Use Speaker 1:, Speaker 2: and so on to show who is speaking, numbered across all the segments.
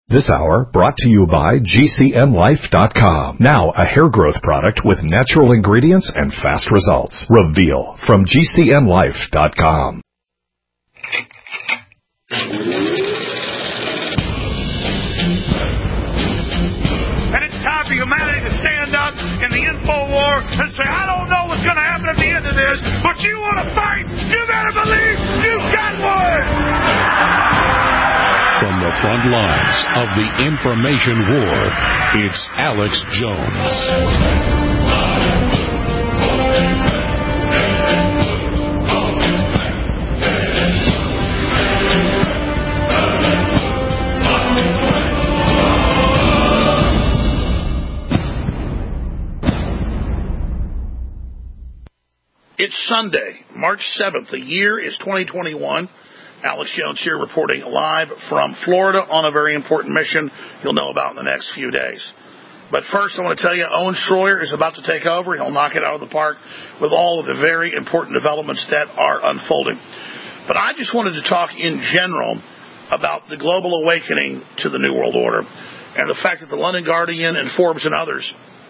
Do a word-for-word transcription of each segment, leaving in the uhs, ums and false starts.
Speaker 1: This hour brought to you by G C N Life dot com. Now a hair growth product with natural ingredients and fast results. Reveal from G C N Life dot com.
Speaker 2: And it's time for humanity to stand up in the info war and say, I don't know what's going to happen at the end of this, but you want to fight, you better believe you've got one!
Speaker 3: From the front lines of the information war, it's Alex Jones.
Speaker 2: It's Sunday, March seventh. The year is twenty twenty-one. Alex Jones here reporting live from Florida on a very important mission you'll know about in the next few days. But first, I want to tell you, Owen Schroyer is about to take over. He'll knock it out of the park with all of the very important developments that are unfolding. But I just wanted to talk in general about the global awakening to the New World Order and the fact that the London Guardian and Forbes and others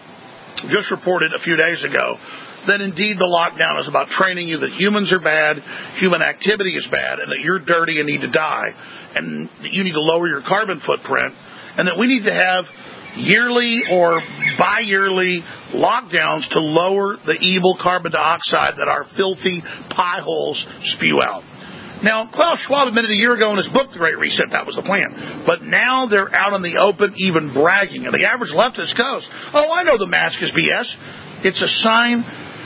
Speaker 2: just reported a few days ago that indeed the lockdown is about training you that humans are bad, human activity is bad, and that you're dirty and need to die, and that you need to lower your carbon footprint, and that we need to have yearly or bi-yearly lockdowns to lower the evil carbon dioxide that our filthy pie holes spew out. Now, Klaus Schwab admitted a year ago in his book, The Great Reset, that was the plan. But now they're out in the open even bragging, and the average leftist goes, oh, I know the mask is B S. It's a sign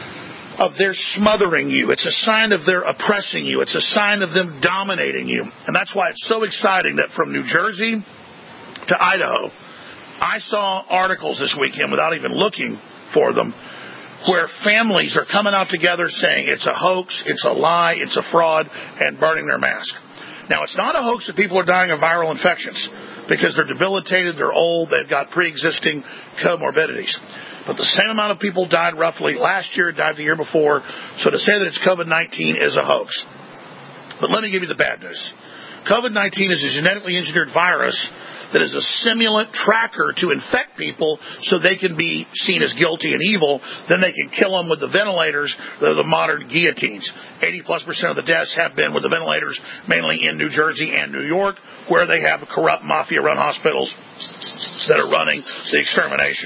Speaker 2: of their smothering you. It's a sign of their oppressing you. It's a sign of them dominating you. And that's why it's so exciting that from New Jersey to Idaho, I saw articles this weekend without even looking for them where families are coming out together saying it's a hoax, it's a lie, it's a fraud, and burning their mask. Now, it's not a hoax that people are dying of viral infections because they're debilitated, they're old, they've got pre-existing comorbidities. But the same amount of people died roughly last year, died the year before. So to say that it's COVID nineteen is a hoax. But let me give you the bad news. COVID nineteen is a genetically engineered virus that is a simulant tracker to infect people so they can be seen as guilty and evil. Then they can kill them with the ventilators, the, the modern guillotines. eighty plus percent of the deaths have been with the ventilators, mainly in New Jersey and New York, where they have corrupt mafia-run hospitals that are running the extermination.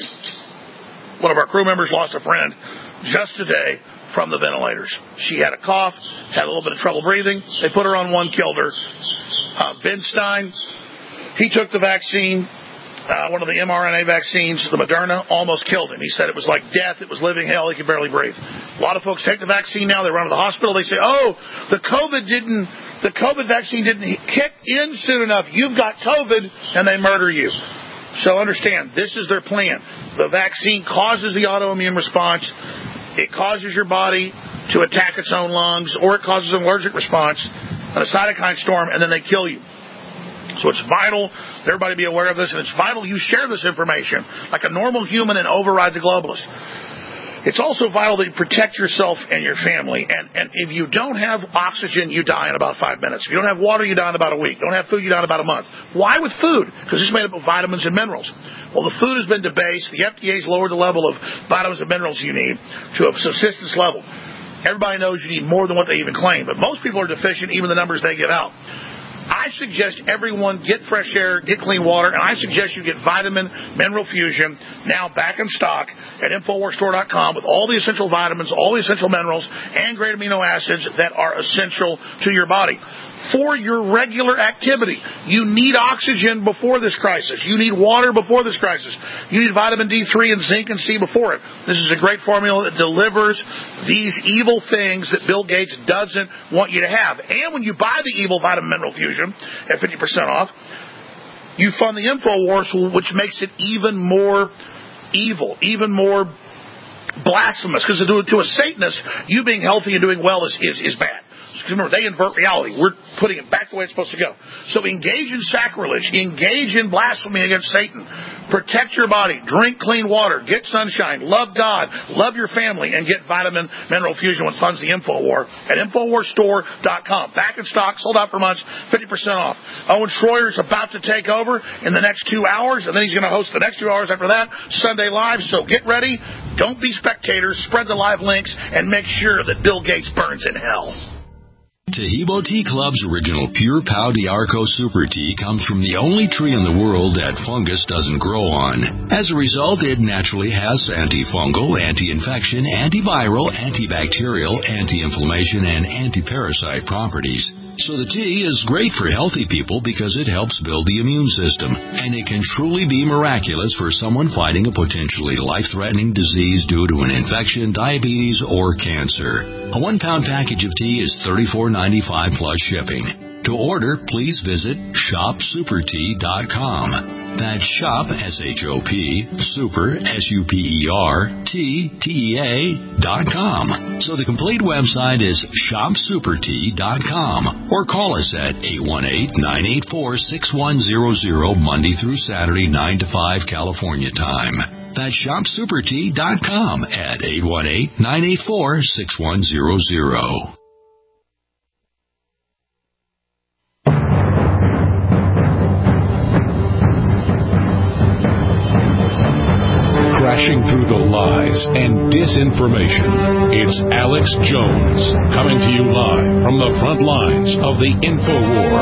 Speaker 2: One of our crew members lost a friend just today from the ventilators. She had a cough, had a little bit of trouble breathing. They put her on one, killed her. Uh, Ben Stein, he took the vaccine, uh, one of the mRNA vaccines, the Moderna, almost killed him. He said it was like death. It was living hell. He could barely breathe. A lot of folks take the vaccine now. They run to the hospital. They say, oh, the COVID didn't, the COVID vaccine didn't kick in soon enough. You've got COVID, and they murder you. So understand, this is their plan. The vaccine causes the autoimmune response. It causes your body to attack its own lungs, or it causes an allergic response, and a cytokine storm, and then they kill you. So it's vital that everybody be aware of this, and it's vital you share this information like a normal human and override the globalist. It's also vital that you protect yourself and your family. And, and if you don't have oxygen, you die in about five minutes. If you don't have water, you die in about a week. Don't have food, you die in about a month. Why with food? Because it's made up of vitamins and minerals. Well, the food has been debased. The F D A's lowered the level of vitamins and minerals you need to a subsistence level. Everybody knows you need more than what they even claim. But most people are deficient, even the numbers they give out. I suggest everyone get fresh air, get clean water, and I suggest you get Vitamin Mineral Fusion, now back in stock at Infowars Store dot com with all the essential vitamins, all the essential minerals, and great amino acids that are essential to your body. For your regular activity, you need oxygen before this crisis. You need water before this crisis. You need vitamin D three and zinc and C before it. This is a great formula that delivers these evil things that Bill Gates doesn't want you to have. And when you buy the evil Vitamin Mineral Fusion at fifty percent off, you fund the InfoWars, which makes it even more evil, even more blasphemous. Because to, to a Satanist, you being healthy and doing well is, is, is bad. Remember, they invert reality. We're putting it back the way it's supposed to go. So engage in sacrilege. Engage in blasphemy against Satan. Protect your body. Drink clean water. Get sunshine. Love God. Love your family. And get Vitamin Mineral Fusion, which funds the InfoWar at Infowar Store dot com. Back in stock. Sold out for months. fifty percent off. Owen Schroyer is about to take over in the next two hours, and then he's going to host the next two hours after that, Sunday Live. So get ready. Don't be spectators. Spread the live links and make sure that Bill Gates burns in hell.
Speaker 4: Taheebo Tea Club's original Pure Pau D'Arco Super Tea comes from the only tree in the world that fungus doesn't grow on. As a result, it naturally has antifungal, anti-infection, antiviral, antibacterial, anti-inflammation, and anti-parasite properties. So the tea is great for healthy people because it helps build the immune system, and it can truly be miraculous for someone fighting a potentially life-threatening disease due to an infection, diabetes, or cancer. A one-pound package of tea is thirty-four ninety-five plus shipping. To order, please visit shop super tea dot com. That's shop, S H O P, super, S U P E R, T, T E A, dot com. So the complete website is shop super tea dot com. Or call us at eight one eight, nine eight four, six one zero zero, Monday through Saturday, nine to five, California time. That's shop super tea dot com at eight one eight, nine eight four, six one zero zero.
Speaker 3: Crashing through the lies and disinformation. It's Alex Jones, coming to you live from the front lines of the InfoWar.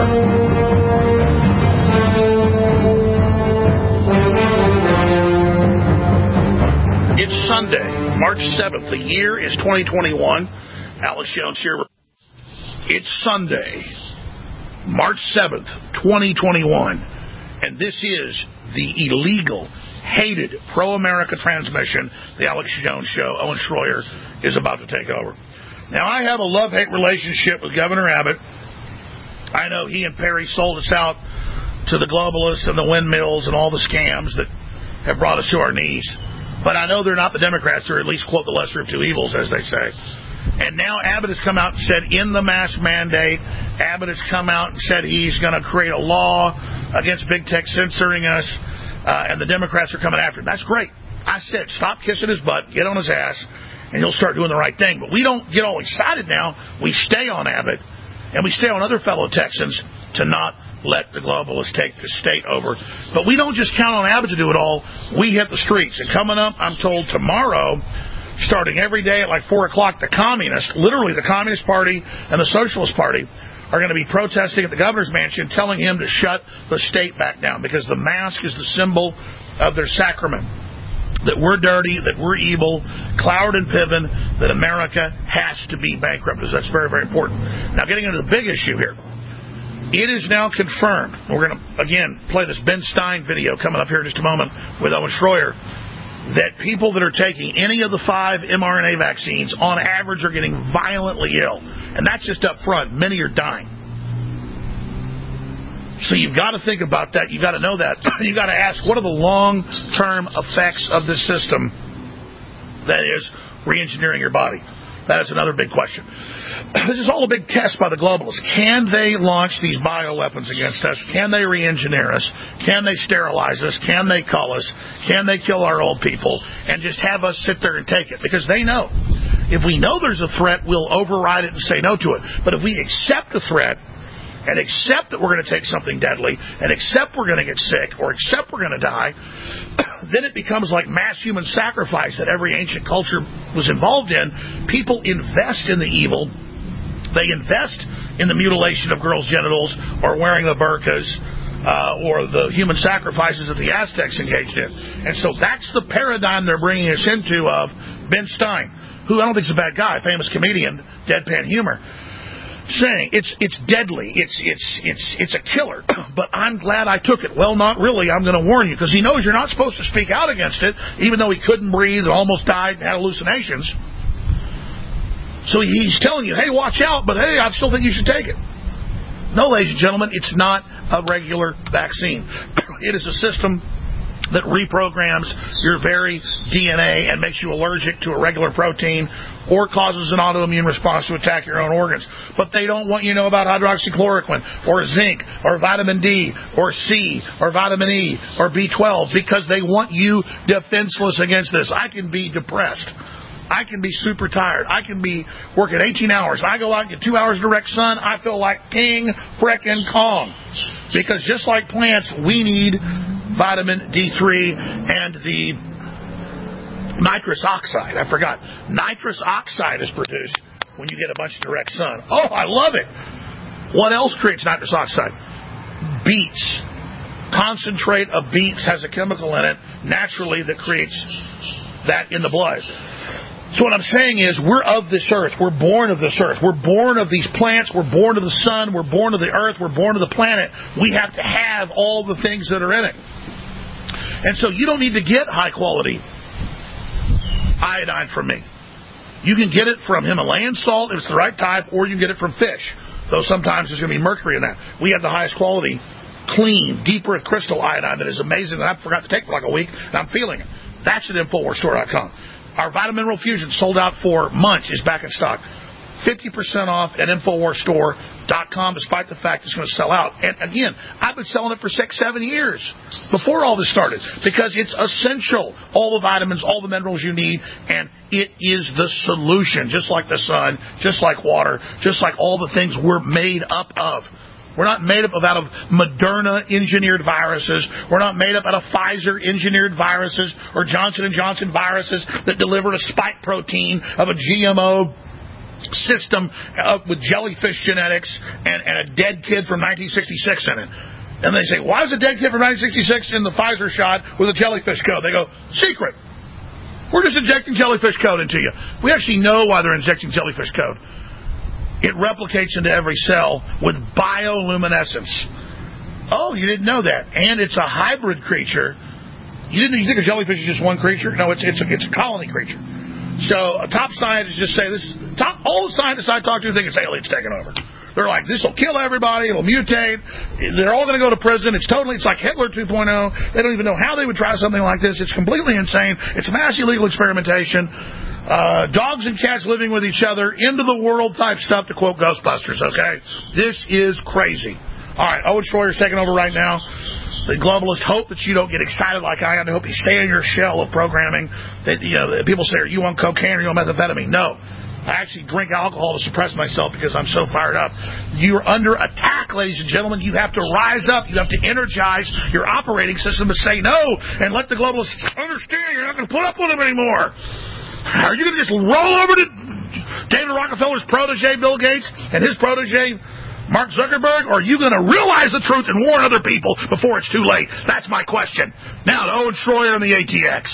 Speaker 2: It's Sunday, March seventh. The year is twenty twenty-one. Alex Jones here. It's Sunday, March seventh, twenty twenty-one. And this is the illegal, hated, pro-America transmission, the Alex Jones Show. Owen Schroyer is about to take over. Now, I have a love-hate relationship with Governor Abbott. I know he and Perry sold us out to the globalists and the windmills and all the scams that have brought us to our knees. But I know they're not the Democrats. They're at least, quote, the lesser of two evils, as they say. And now Abbott has come out and said in the mask mandate, Abbott has come out and said he's going to create a law against big tech censoring us. Uh, and the Democrats are coming after him. That's great. I said, stop kissing his butt, get on his ass, and he'll start doing the right thing. But we don't get all excited now. We stay on Abbott, and we stay on other fellow Texans to not let the globalists take the state over. But we don't just count on Abbott to do it all. We hit the streets. And coming up, I'm told tomorrow, starting every day at like four o'clock, the communists, literally the Communist Party and the Socialist Party, are going to be protesting at the governor's mansion, telling him to shut the state back down because the mask is the symbol of their sacrament. That we're dirty, that we're evil, Cloward and Piven, that America has to be bankrupt. That's very, very important. Now, getting into the big issue here. It is now confirmed. We're going to, again, play this Ben Stein video coming up here in just a moment with Owen Schroyer, that people that are taking any of the five mRNA vaccines, on average, are getting violently ill. And that's just up front. Many are dying. So you've got to think about that. You've got to know that. You've got to ask, what are the long-term effects of this system that is re-engineering your body? That is another big question. This is all a big test by the globalists. Can they launch these bioweapons against us? Can they re-engineer us? Can they sterilize us? Can they cull us? Can they kill our old people? And just have us sit there and take it? Because they know. If we know there's a threat, we'll override it and say no to it. But if we accept the threat and accept that we're going to take something deadly and accept we're going to get sick or accept we're going to die, then it becomes like mass human sacrifice that every ancient culture was involved in. People invest in the evil. They invest in the mutilation of girls' genitals or wearing the burqas uh, or the human sacrifices that the Aztecs engaged in. And so that's the paradigm they're bringing us into of Ben Stein, who I don't think is a bad guy, famous comedian, deadpan humor, saying it's it's deadly, it's it's it's it's a killer, but I'm glad I took it. Well, not really. I'm going to warn you, because he knows you're not supposed to speak out against it, even though he couldn't breathe and almost died and had hallucinations. So he's telling you, hey, watch out, but hey, I still think you should take it. No, ladies and gentlemen, it's not a regular vaccine. It is a system that reprograms your very D N A and makes you allergic to a regular protein or causes an autoimmune response to attack your own organs. But they don't want you to know about hydroxychloroquine or zinc or vitamin D or C or vitamin E or B twelve because they want you defenseless against this. I can be depressed. I can be super tired. I can be working eighteen hours. I go out and get two hours of direct sun. I feel like King frickin' Kong. Because just like plants, we need vitamin D three and the nitrous oxide. I forgot. Nitrous oxide is produced when you get a bunch of direct sun. Oh, I love it. What else creates nitrous oxide? Beets. Concentrate of beets has a chemical in it naturally that creates that in the blood. So what I'm saying is we're of this earth. We're born of this earth. We're born of these plants. We're born of the sun. We're born of the earth. We're born of the planet. We have to have all the things that are in it. And so you don't need to get high-quality iodine from me. You can get it from Himalayan salt if it's the right type, or you can get it from fish, though sometimes there's going to be mercury in that. We have the highest quality, clean, deep earth crystal iodine that is amazing, and I forgot to take it for like a week, and I'm feeling it. That's at Infowars Store dot com. Our Vitamin Mineral Fusion, sold out for months, is back in stock. fifty percent off at Infowars Store dot com, despite the fact it's going to sell out. And again, I've been selling it for six, seven years before all this started because it's essential. All the vitamins, all the minerals you need, and it is the solution, just like the sun, just like water, just like all the things we're made up of. We're not made up of out of Moderna-engineered viruses. We're not made up out of Pfizer-engineered viruses or Johnson and Johnson viruses that delivered a spike protein of a G M O system uh, with jellyfish genetics and, and a dead kid from nineteen sixty-six in it. And they say, why is a dead kid from nineteen sixty-six in the Pfizer shot with a jellyfish code? They go, secret. We're just injecting jellyfish code into you. We actually know why they're injecting jellyfish code. It replicates into every cell with bioluminescence. Oh, you didn't know that. And it's a hybrid creature. You didn't you think a jellyfish is just one creature? No, it's it's a, it's a colony creature. So top scientists just say this. Top all the scientists I talk to think it's aliens taking over. They're like, this will kill everybody. It'll mutate. They're all going to go to prison. It's totally, it's like Hitler two point oh. They don't even know how they would try something like this. It's completely insane. It's mass illegal experimentation. Uh, dogs and cats living with each other, end of the world type stuff, to quote Ghostbusters, okay? This is crazy. All right, Owen Schroyer's taking over right now. The globalists hope that you don't get excited like I am. They hope you stay in your shell of programming. That, you know, people say, are you on cocaine or are you on methamphetamine? No. I actually drink alcohol to suppress myself because I'm so fired up. You're under attack, ladies and gentlemen. You have to rise up. You have to energize your operating system to say no and let the globalists understand you're not going to put up with them anymore. Are you going to just roll over to David Rockefeller's protege, Bill Gates, and his protege, Mark Zuckerberg? Or are you going to realize the truth and warn other people before it's too late? That's my question. Now to Owen Schroyer on the A T X.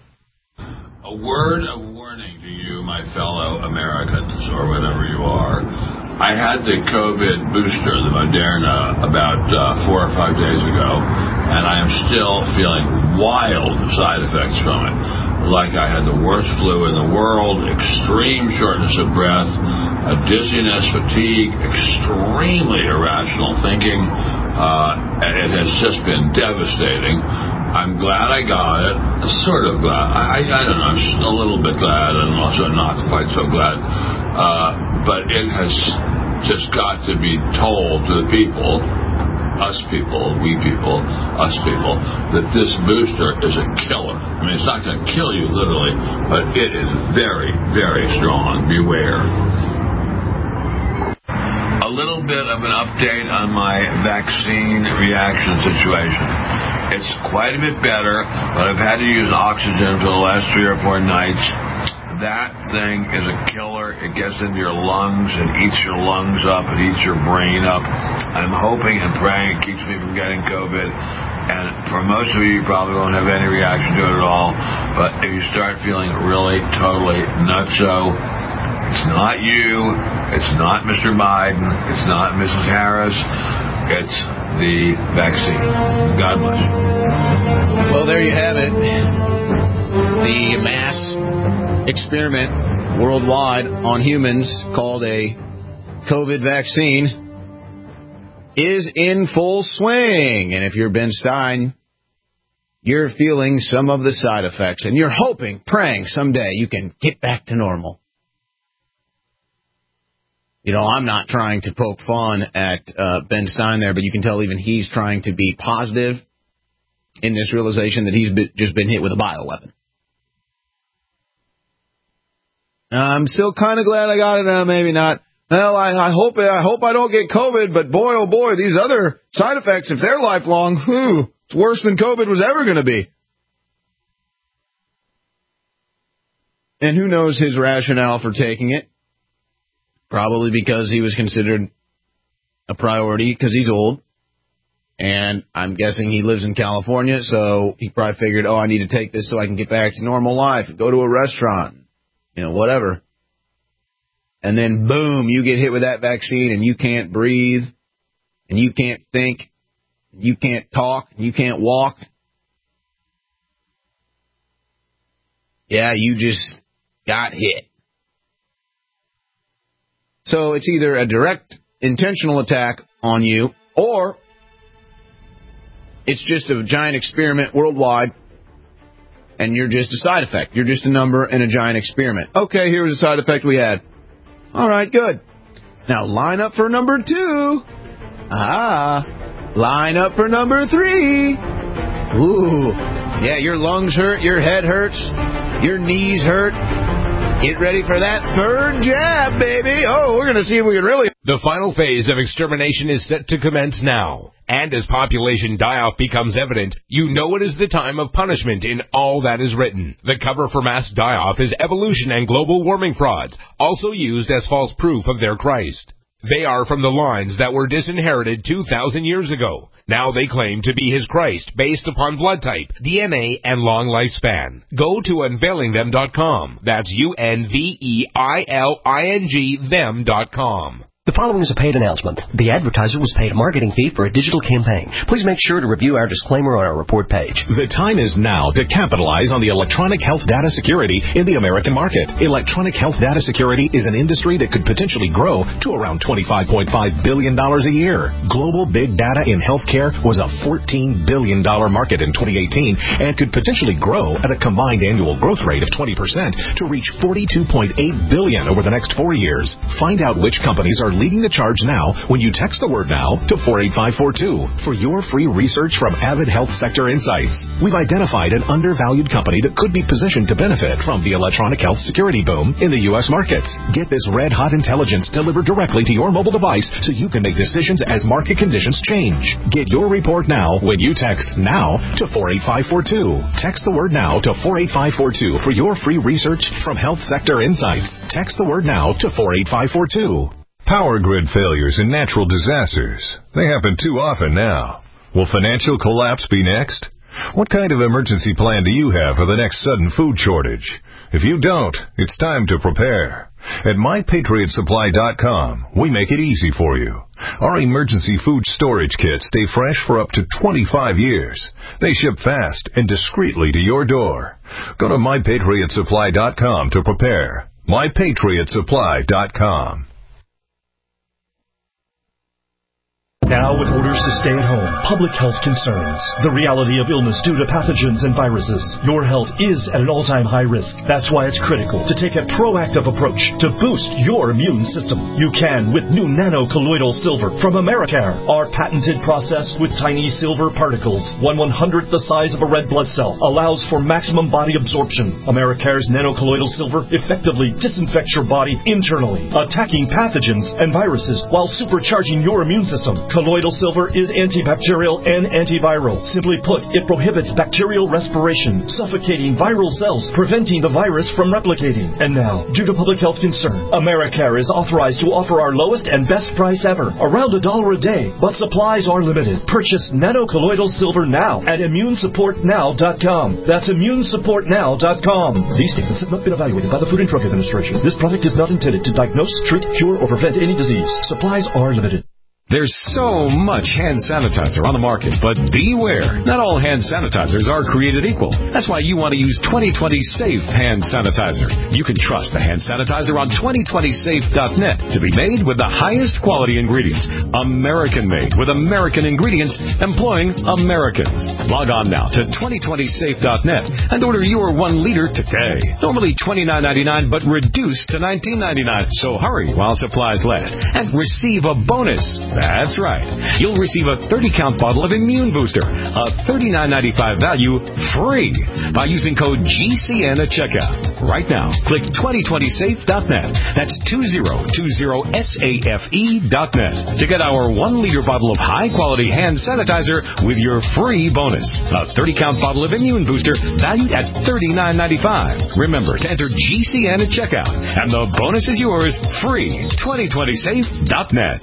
Speaker 5: A word of warning to you, my fellow Americans, or whatever you are. I had the COVID booster, the Moderna, about uh, four or five days ago, and I am still feeling wild side effects from it. Like I had the worst flu in the world, extreme shortness of breath, a dizziness, fatigue, extremely irrational thinking. Uh, it has just been devastating. I'm glad I got it. Sort of glad. I, I don't know. I'm just a little bit glad, and also not quite so glad. Uh, but it has just got to be told to the people, us people, we people, us people, that this booster is a killer. I mean, it's not going to kill you literally, but it is very, very strong. Beware. A little bit of an update on my vaccine reaction situation. It's quite a bit better, but I've had to use oxygen for the last three or four nights. That thing is a killer. It gets into your lungs and eats your lungs up. It eats your brain up. I'm hoping and praying it keeps me from getting COVID. And for most of you, you probably won't have any reaction to it at all. But if you start feeling really, totally nutso, it's not you. It's not Mister Biden. It's not Missus Harris. It's the vaccine. God bless you.
Speaker 6: Well, there you have it. The mass experiment worldwide on humans called a COVID vaccine is in full swing. And if you're Ben Stein, you're feeling some of the side effects, and you're hoping, praying someday you can get back to normal. You know, I'm not trying to poke fun at uh, Ben Stein there, but you can tell even he's trying to be positive in this realization that he's been, just been hit with a bioweapon. I'm still kind of glad I got it. Uh, maybe not. Well, I, I hope I hope I don't get COVID, but boy, oh boy, these other side effects, if they're lifelong, whew, it's worse than COVID was ever going to be. And who knows his rationale for taking it? Probably because he was considered a priority because he's old. And I'm guessing he lives in California, so he probably figured, oh, I need to take this so I can get back to normal life and go to a restaurant, you know, whatever. And then, boom, you get hit with that vaccine and you can't breathe and you can't think, you can't talk, you can't walk. Yeah, you just got hit. So it's either a direct, intentional attack on you, or it's just a giant experiment worldwide, and you're just a side effect. You're just a number in a giant experiment. Okay, here's a side effect we had. All right, good. Now line up for number two. Ah, line up for number three. Ooh, yeah, your lungs hurt, your head hurts, your knees hurt. Get ready for that third jab, baby. Oh, we're going to see if we can really...
Speaker 7: The final phase of extermination is set to commence now. And as population die-off becomes evident, you know it is the time of punishment in all that is written. The cover for mass die-off is evolution and global warming frauds, also used as false proof of their Christ. They are from the lines that were disinherited two thousand years ago. Now they claim to be his Christ based upon blood type, D N A, and long lifespan. Go to unveiling them dot com. That's U N V E I L I N G them dot com.
Speaker 8: The following is a paid announcement. The advertiser was paid a marketing fee for a digital campaign. Please make sure to review our disclaimer on our report page.
Speaker 1: The time is now to capitalize on the electronic health data security in the American market. Electronic health data security is an industry that could potentially grow to around twenty-five point five billion dollars a year. Global big data in healthcare was a fourteen billion dollars market in twenty eighteen and could potentially grow at a combined annual growth rate of twenty percent to reach forty-two point eight billion dollars over the next four years. Find out which companies are leading the charge now when you text the word now to four eight five four two for your free research from Avid Health Sector Insights. We've identified an undervalued company that could be positioned to benefit from the electronic health security boom in the U S markets. Get this red-hot intelligence delivered directly to your mobile device so you can make decisions as market conditions change. Get your report now when you text NOW to four eight five four two. Text the word NOW to four eight five four two for your free research from Health Sector Insights. Text the word NOW to four eight five four two.
Speaker 9: Power grid failures and natural disasters. They happen too often now. Will financial collapse be next? What kind of emergency plan do you have for the next sudden food shortage? If you don't, it's time to prepare. At my patriot supply dot com, we make it easy for you. Our emergency food storage kits stay fresh for up to twenty-five years. They ship fast and discreetly to your door. Go to my patriot supply dot com to prepare. my patriot supply dot com.
Speaker 10: Now with orders to stay at home, public health concerns, the reality of illness due to pathogens and viruses, your health is at an all-time high risk. That's why it's critical to take a proactive approach to boost your immune system. You can with new nano-colloidal silver from Americare. Our patented process with tiny silver particles, one one-hundredth the size of a red blood cell, allows for maximum body absorption. Americare's nano-colloidal silver effectively disinfects your body internally, attacking pathogens and viruses while supercharging your immune system. Colloidal silver is antibacterial and antiviral. Simply put, it prohibits bacterial respiration, suffocating viral cells, preventing the virus from replicating. And now, due to public health concern, Americare is authorized to offer our lowest and best price ever, around a dollar a day, but supplies are limited. Purchase nano-colloidal silver now at immune support now dot com. That's immune support now dot com. These statements have not been evaluated by the Food and Drug Administration. This product is not intended to diagnose, treat, cure, or prevent any disease. Supplies are limited.
Speaker 1: There's so much hand sanitizer on the market, but beware. Not all hand sanitizers are created equal. That's why you want to use twenty twenty Safe Hand Sanitizer. You can trust the hand sanitizer on twenty twenty safe dot net to be made with the highest quality ingredients. American-made with American ingredients employing Americans. Log on now to twenty twenty safe dot net and order your one liter today. Normally twenty-nine ninety-nine, but reduced to nineteen ninety-nine. So hurry while supplies last and receive a bonus. That's right. You'll receive a thirty count bottle of Immune Booster, a thirty-nine ninety-five value, free by using code G C N at checkout. Right now, click twenty twenty safe dot net. That's twenty twenty safe dot net to get our one liter bottle of high-quality hand sanitizer with your free bonus. A thirty count bottle of Immune Booster valued at thirty-nine ninety-five. Remember to enter G C N at checkout, and the bonus is yours free. twenty twenty safe dot net.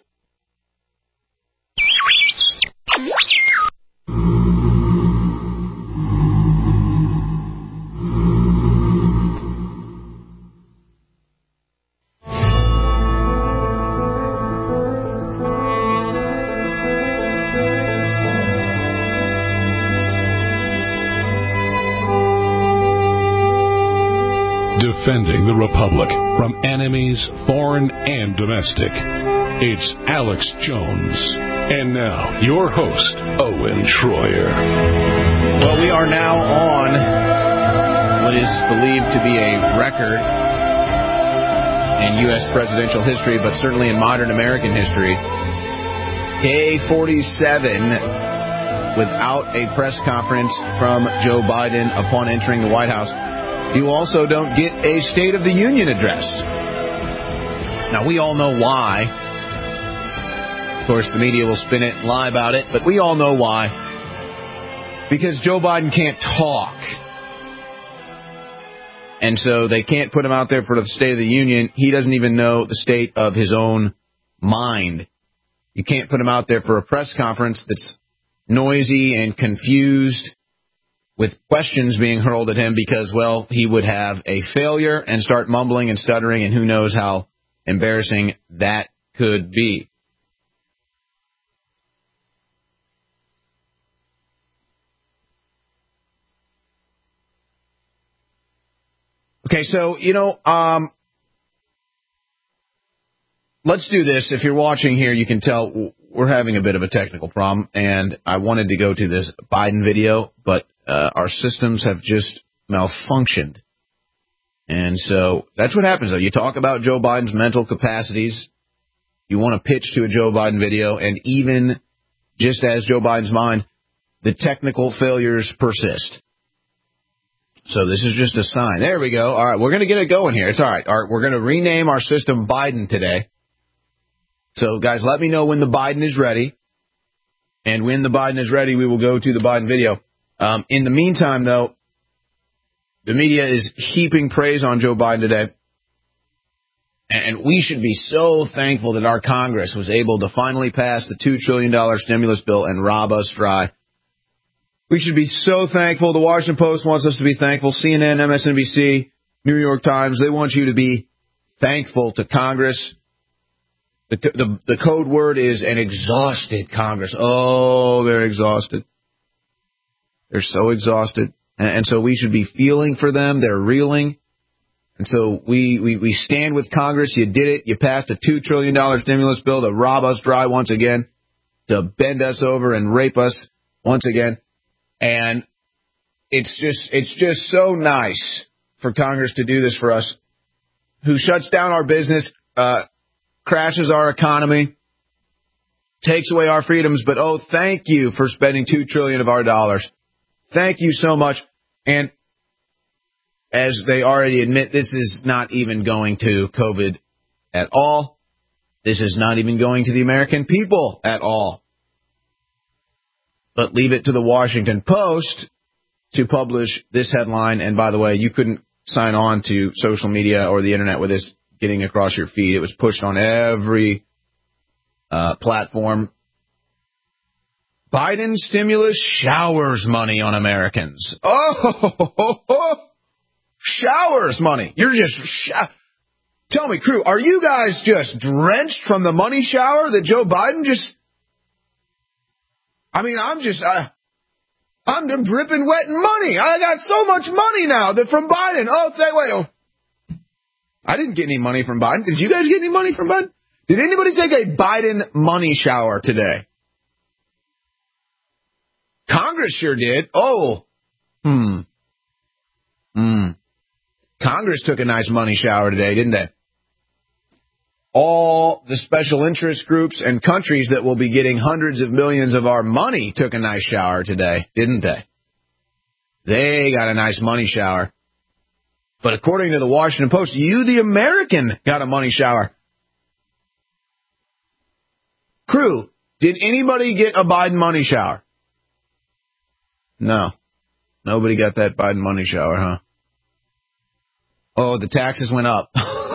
Speaker 3: Defending the Republic from enemies, foreign and domestic. It's Alex Jones. And now, your host, Owen Schroyer.
Speaker 6: Well, we are now on what is believed to be a record in U S presidential history, but certainly in modern American history. Day forty-seven without a press conference from Joe Biden upon entering the White House. You also don't get a State of the Union address. Now, we all know why. Of course, the media will spin it and lie about it, but we all know why. Because Joe Biden can't talk. And so they can't put him out there for the State of the Union. He doesn't even know the state of his own mind. You can't put him out there for a press conference that's noisy and confused, with questions being hurled at him because, well, he would have a failure and start mumbling and stuttering, and who knows how embarrassing that could be. Okay, so, you know, um, let's do this. If you're watching here, you can tell we're having a bit of a technical problem, and I wanted to go to this Biden video, but Uh, our systems have just malfunctioned. And so that's what happens, though. You talk about Joe Biden's mental capacities. You want to pitch to a Joe Biden video, and even just as Joe Biden's mind, the technical failures persist. So this is just a sign. There we go. All right, we're going to get it going here. It's all right. All right, we're going to rename our system Biden today. So, guys, let me know when the Biden is ready. And when the Biden is ready, we will go to the Biden video. Um, in the meantime, though, the media is heaping praise on Joe Biden today. And we should be so thankful that our Congress was able to finally pass the two trillion dollars stimulus bill and rob us dry. We should be so thankful. The Washington Post wants us to be thankful. C N N, M S N B C, New York Times, they want you to be thankful to Congress. The, the, the code word is an exhausted Congress. Oh, they're exhausted. They're so exhausted. And, and so we should be feeling for them. They're reeling. And so we, we, we stand with Congress. You did it. You passed a two trillion dollars stimulus bill to rob us dry once again, to bend us over and rape us once again. And it's just it's just so nice for Congress to do this for us, who shuts down our business, uh, crashes our economy, takes away our freedoms. But, oh, thank you for spending two trillion dollars of our dollars. Thank you so much. And as they already admit, this is not even going to COVID at all. This is not even going to the American people at all. But leave it to the Washington Post to publish this headline. And by the way, you couldn't sign on to social media or the internet with this getting across your feed. It was pushed on every uh, platform. Biden stimulus showers money on Americans. Oh, showers money. You're just sh- Tell me, crew, are you guys just drenched from the money shower that Joe Biden just... I mean, I'm just... Uh, I'm dripping wet in money. I got so much money now that from Biden. Oh, say, wait. Oh. I didn't get any money from Biden. Did you guys get any money from Biden? Did anybody take a Biden money shower today? Congress sure did. Oh. Hmm. Hmm. Congress took a nice money shower today, didn't they? All the special interest groups and countries that will be getting hundreds of millions of our money took a nice shower today, didn't they? They got a nice money shower. But according to the Washington Post, you, the American, got a money shower. Crew, did anybody get a Biden money shower? No. Nobody got that Biden money shower, huh? Oh, the taxes went up.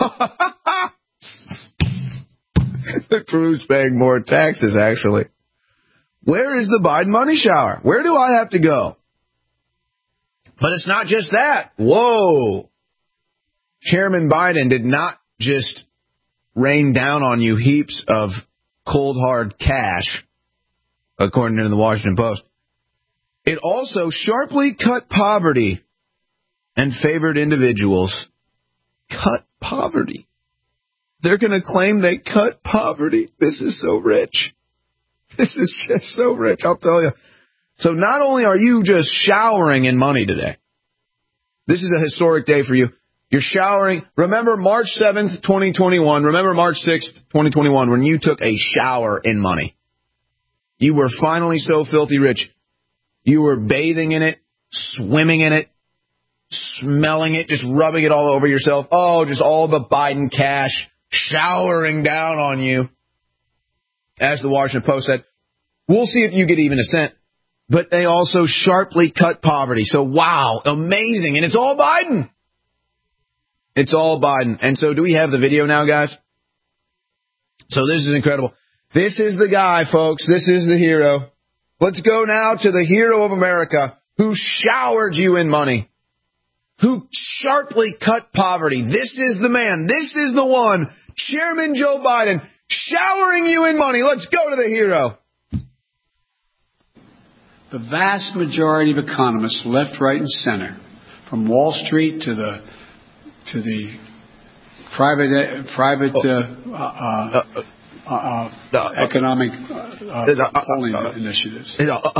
Speaker 6: The crew's paying more taxes, actually. Where is the Biden money shower? Where do I have to go? But it's not just that. Whoa. Chairman Biden did not just rain down on you heaps of cold, hard cash, according to the Washington Post. It also sharply cut poverty and favored individuals. Cut poverty. They're going to claim they cut poverty. This is so rich. This is just so rich, I'll tell you. So not only are you just showering in money today, this is a historic day for you. You're showering. Remember March seventh, twenty twenty-one. Remember March sixth, twenty twenty-one, when you took a shower in money. You were finally so filthy rich. You were bathing in it, swimming in it, smelling it, just rubbing it all over yourself. Oh, just all the Biden cash showering down on you. As the Washington Post said, we'll see if you get even a cent. But they also sharply cut poverty. So, wow, amazing. And it's all Biden. It's all Biden. And so do we have the video now, guys? So this is incredible. This is the guy, folks. This is the hero. Let's go now to the hero of America who showered you in money, who sharply cut poverty. This is the man. This is the one, Chairman Joe Biden, showering you in money. Let's go to the hero.
Speaker 11: The vast majority of economists, left, right, and center, from Wall Street to the to the private private uh, uh, uh, uh, economic uh, polling initiatives.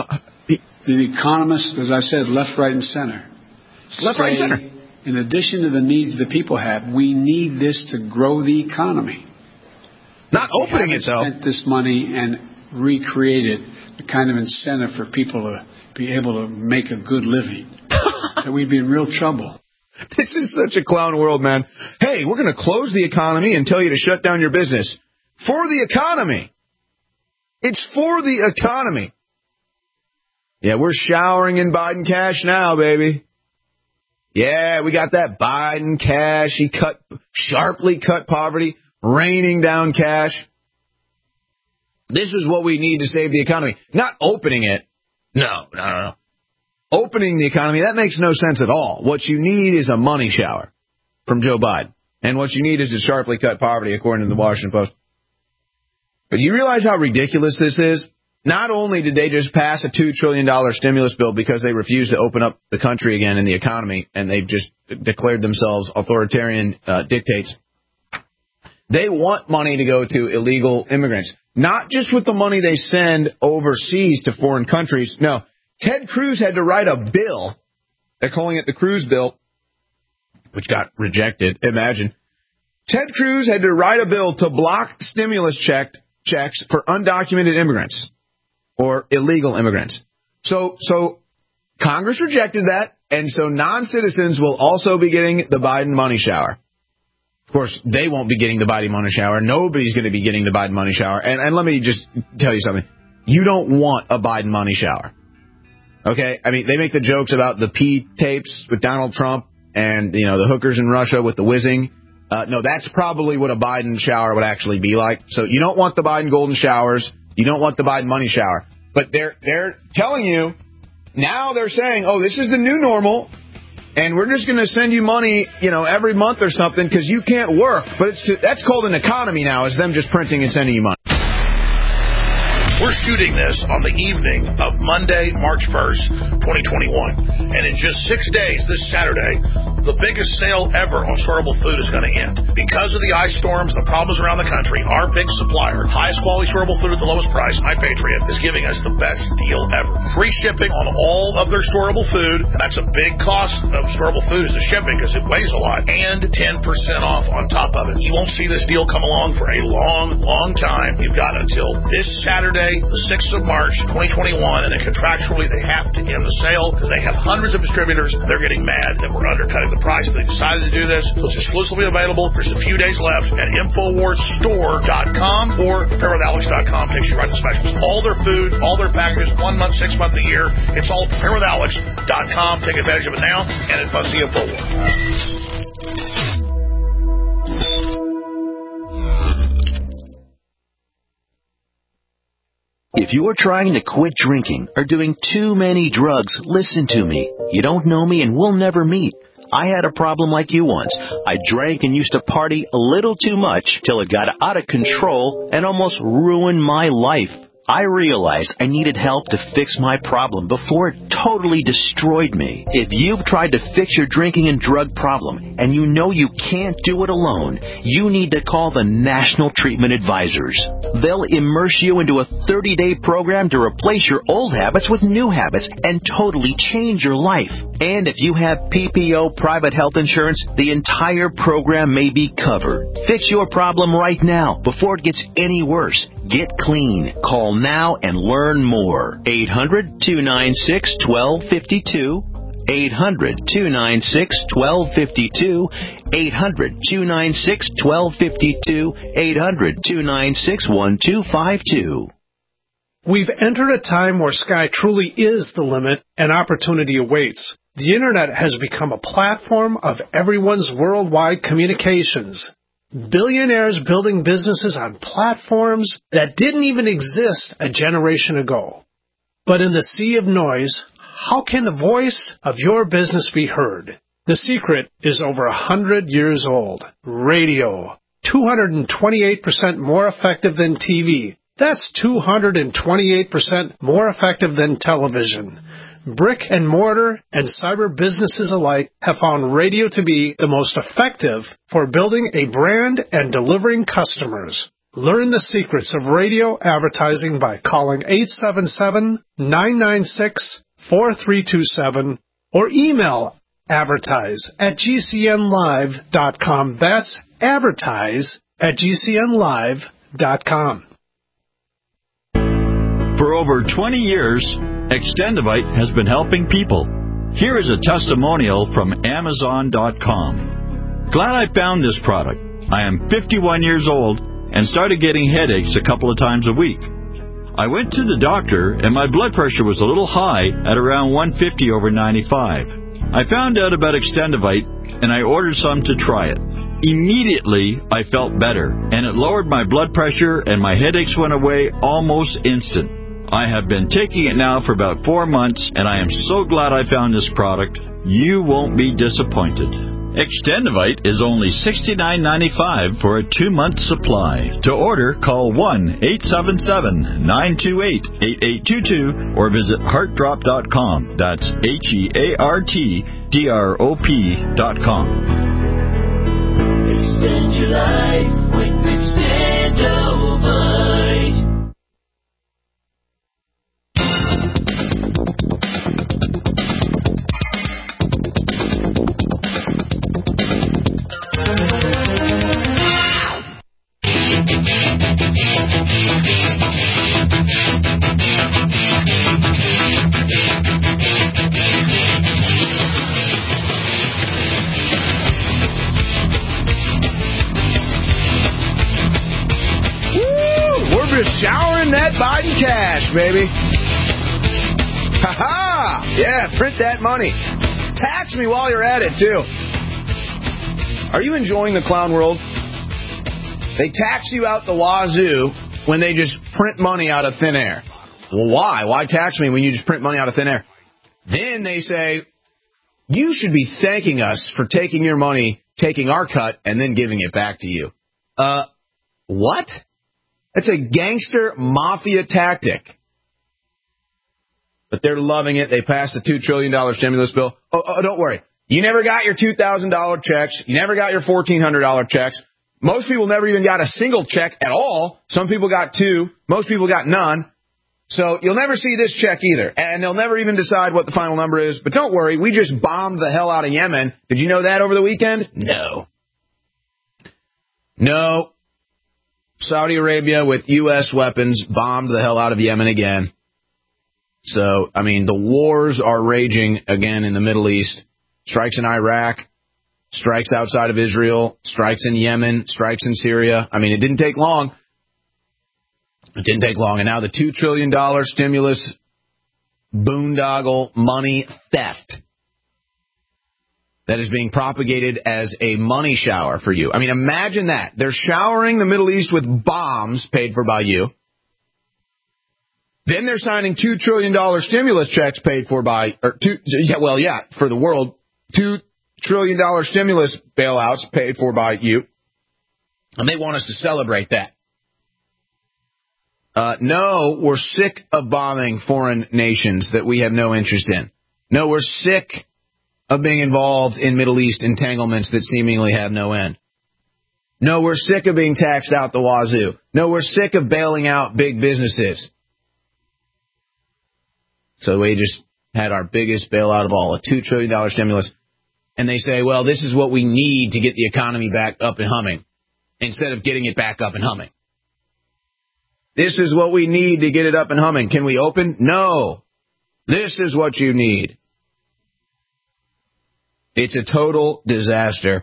Speaker 11: The economists, as I said, left, right, and center.
Speaker 6: Left, right, and center.
Speaker 11: In addition to the needs the people have, we need this to grow the economy.
Speaker 6: Not opening it, though.
Speaker 11: Spent this money and recreated the kind of incentive for people to be able to make a good living, that we'd be in real trouble.
Speaker 6: This is such a clown world, man. Hey, we're going to close the economy and tell you to shut down your business. For the economy. It's for the economy. Yeah, we're showering in Biden cash now, baby. Yeah, we got that Biden cash. He cut, sharply cut poverty, raining down cash. This is what we need to save the economy. Not opening it. No, no, no, no. Opening the economy, that makes no sense at all. What you need is a money shower from Joe Biden. And what you need is to sharply cut poverty, according to the Washington Post. But you realize how ridiculous this is? Not only did they just pass a two trillion dollars stimulus bill because they refused to open up the country again in the economy, and they've just declared themselves authoritarian uh, dictates. They want money to go to illegal immigrants. Not just with the money they send overseas to foreign countries. No. Ted Cruz had to write a bill. They're calling it the Cruz bill, which got rejected. Imagine. Ted Cruz had to write a bill to block stimulus check, checks for undocumented immigrants or illegal immigrants. So, so Congress rejected that, and so non-citizens will also be getting the Biden money shower. Of course, they won't be getting the Biden money shower. Nobody's going to be getting the Biden money shower. And, and let me just tell you something. You don't want a Biden money shower. Okay? I mean, they make the jokes about the P tapes with Donald Trump and, you know, the hookers in Russia with the whizzing. Uh, no, that's probably what a Biden shower would actually be like. So you don't want the Biden golden showers. You don't want the Biden money shower. But they're they're telling you, now they're saying, oh, this is the new normal, and we're just going to send you money, you know, every month or something because you can't work. But it's to, that's called an economy now, is them just printing and sending you money.
Speaker 2: We're shooting this on the evening of Monday, March first, twenty twenty-one. And in just six days, this Saturday, the biggest sale ever on storable food is going to end. Because of the ice storms, the problems around the country, our big supplier, highest quality storable food at the lowest price, My Patriot, is giving us the best deal ever. Free shipping on all of their storable food, and that's a big cost of storable food is the shipping because it weighs a lot, and ten percent off on top of it. You won't see this deal come along for a long, long time. You've got until this Saturday, the sixth of March, twenty twenty-one, and then contractually they have to end the sale because they have hundreds of distributors and they're getting mad that we're undercutting the price. But they decided to do this, so it's exclusively available. There's a few days left at Infowars Store dot com or Prepare With Alex dot com. Takes you right to specials. All their food, all their packages, one month, six month, a year. It's all Prepare With Alex dot com. Take advantage of it now, and it funds the Infowars.
Speaker 12: If you are trying to quit drinking or doing too many drugs, listen to me. You don't know me and we'll never meet. I had a problem like you once. I drank and used to party a little too much till it got out of control and almost ruined my life. I realized I needed help to fix my problem before it totally destroyed me. If you've tried to fix your drinking and drug problem and you know you can't do it alone, you need to call the National Treatment Advisors. They'll immerse you into a thirty-day program to replace your old habits with new habits and totally change your life. And if you have P P O private health insurance, the entire program may be covered. Fix your problem right now before it gets any worse. Get clean. Call now and learn more. eight hundred, two nine six, one two five two. eight hundred, two nine six, one two five two. eight hundred, two nine six, one two five two. eight hundred, two nine six, one two five two.
Speaker 13: We've entered a time where sky truly is the limit and opportunity awaits. The Internet has become a platform of everyone's worldwide communications. Billionaires building businesses on platforms that didn't even exist a generation ago. But in the sea of noise, how can the voice of your business be heard? The secret is over a hundred years old. Radio. two hundred twenty-eight percent more effective than T V. That's two hundred twenty-eight percent more effective than television. Brick and mortar and cyber businesses alike have found radio to be the most effective for building a brand and delivering customers. Learn the secrets of radio advertising by calling eight seven seven, nine nine six, four three two seven or email advertise at G C N live dot com. That's advertise at G C N live dot com.
Speaker 14: For over twenty years, Extendivite has been helping people. Here is a testimonial from Amazon dot com. Glad I found this product. I am fifty-one years old and started getting headaches a couple of times a week. I went to the doctor and my blood pressure was a little high at around one fifty over ninety-five. I found out about Extendivite and I ordered some to try it. Immediately, I felt better and it lowered my blood pressure and my headaches went away almost instant. I have been taking it now for about four months, and I am so glad I found this product. You won't be disappointed. Extendivite is only sixty-nine ninety-five for a two-month supply. To order, call one eight seven seven, nine two eight, eight eight two two or visit heart drop dot com. That's H E A R T D R O P dot com.
Speaker 15: Extend your life with Extendivite.
Speaker 6: Showering that Biden cash, baby. Ha-ha! Yeah, print that money. Tax me while you're at it, too. Are you enjoying the clown world? They tax you out the wazoo when they just print money out of thin air. Well, why? Why tax me when you just print money out of thin air? Then they say, You should be thanking us for taking your money, taking our cut, and then giving it back to you. Uh, what? That's a gangster mafia tactic. But they're loving it. They passed a two trillion dollars stimulus bill. Oh, oh, don't worry. You never got your two thousand dollars checks. You never got your fourteen hundred dollars checks. Most people never even got a single check at all. Some people got two. Most people got none. So you'll never see this check either. And they'll never even decide what the final number is. But don't worry, we just bombed the hell out of Yemen. Did you know that over the weekend? No. No. Saudi Arabia with U S weapons bombed the hell out of Yemen again. So, I mean, the wars are raging again in the Middle East. Strikes in Iraq, strikes outside of Israel, strikes in Yemen, strikes in Syria. I mean, it didn't take long. It didn't take long. And now the two trillion dollars stimulus boondoggle money theft that is being propagated as a money shower for you. I mean, imagine that. They're showering the Middle East with bombs paid for by you. Then they're signing two trillion dollars stimulus checks paid for by, or two, yeah, well, yeah, for the world, two trillion dollars stimulus bailouts paid for by you. And they want us to celebrate that. Uh, no, we're sick of bombing foreign nations that we have no interest in. No, we're sick of being involved in Middle East entanglements that seemingly have no end. No, we're sick of being taxed out the wazoo. No, we're sick of bailing out big businesses. So we just had our biggest bailout of all, a two trillion dollars stimulus. And they say, well, this is what we need to get the economy back up and humming, instead of getting it back up and humming. This is what we need to get it up and humming. Can we open? No. This is what you need. It's a total disaster.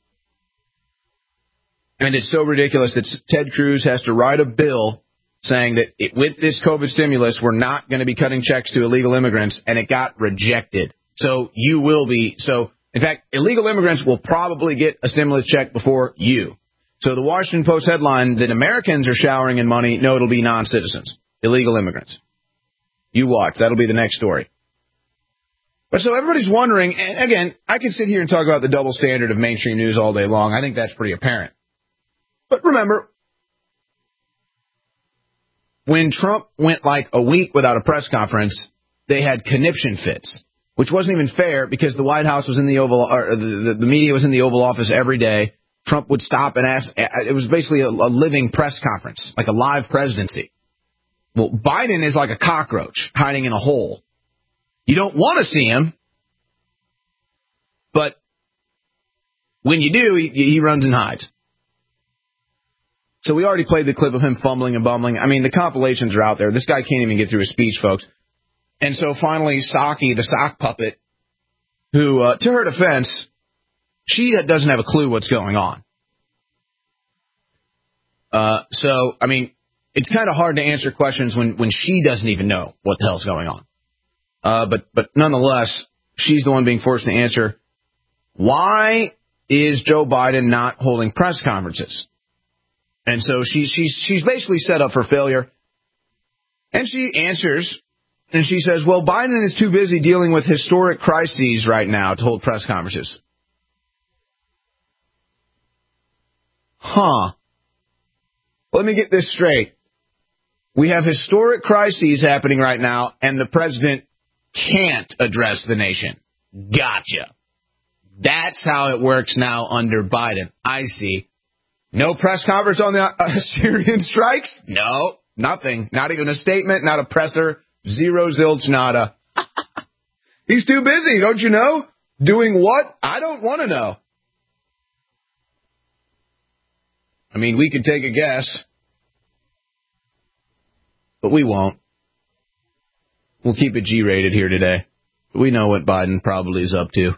Speaker 6: And it's so ridiculous that Ted Cruz has to write a bill saying that it, with this COVID stimulus, we're not going to be cutting checks to illegal immigrants, and it got rejected. So you will be. So, in fact, illegal immigrants will probably get a stimulus check before you. So the Washington Post headline that Americans are showering in money, no, it'll be non-citizens, illegal immigrants. You watch. That'll be the next story. But so everybody's wondering, and again, I can sit here and talk about the double standard of mainstream news all day long. I think that's pretty apparent. But remember, when Trump went like a week without a press conference, they had conniption fits, which wasn't even fair because the White House was in the Oval, or the, the, the media was in the Oval Office every day. Trump would stop and ask. It was basically a, a living press conference, like a live presidency. Well, Biden is like a cockroach hiding in a hole. You don't want to see him, but when you do, he, he runs and hides. So we already played the clip of him fumbling and bumbling. I mean, the compilations are out there. This guy can't even get through his speech, folks. And so finally, Psaki, the sock puppet, who, uh, to her defense, she doesn't have a clue what's going on. Uh, so, I mean, it's kind of hard to answer questions when, when she doesn't even know what the hell's going on. Uh, but, but nonetheless, she's the one being forced to answer, why is Joe Biden not holding press conferences? And so she, she's, she's basically set up for failure. And she answers, and she says, well, Biden is too busy dealing with historic crises right now to hold press conferences. Huh. Let me get this straight. We have historic crises happening right now, and the president can't address the nation. Gotcha. That's how it works now under Biden. I see. No press conference on the uh, Syrian strikes? No, nothing. Not even a statement, not a presser. Zero, zilch, nada. He's too busy, don't you know? Doing what? I don't want to know. I mean, we could take a guess, but we won't. We'll keep it G-rated here today. We know what Biden probably is up to.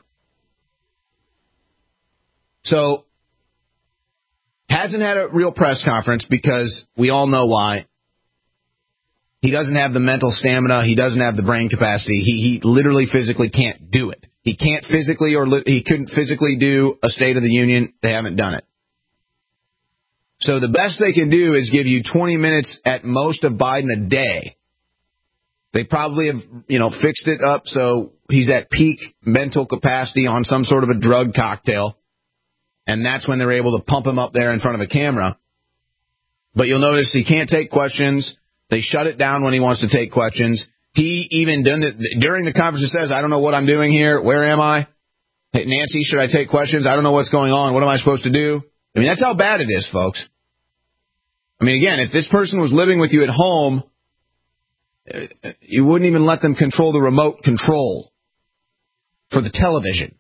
Speaker 6: So, hasn't had a real press conference because we all know why. He doesn't have the mental stamina. He doesn't have the brain capacity. He, he literally physically can't do it. He can't physically or li- he couldn't physically do a State of the Union. They haven't done it. So the best they can do is give you twenty minutes at most of Biden a day. They probably have, you know, fixed it up so he's at peak mental capacity on some sort of a drug cocktail, and that's when they're able to pump him up there in front of a camera. But you'll notice he can't take questions. They shut it down when he wants to take questions. He even done it during the conference says, I don't know what I'm doing here. Where am I? Hey, Nancy, should I take questions? I don't know what's going on. What am I supposed to do? I mean, that's how bad it is, folks. I mean, again, if this person was living with you at home, you wouldn't even let them control the remote control for the television.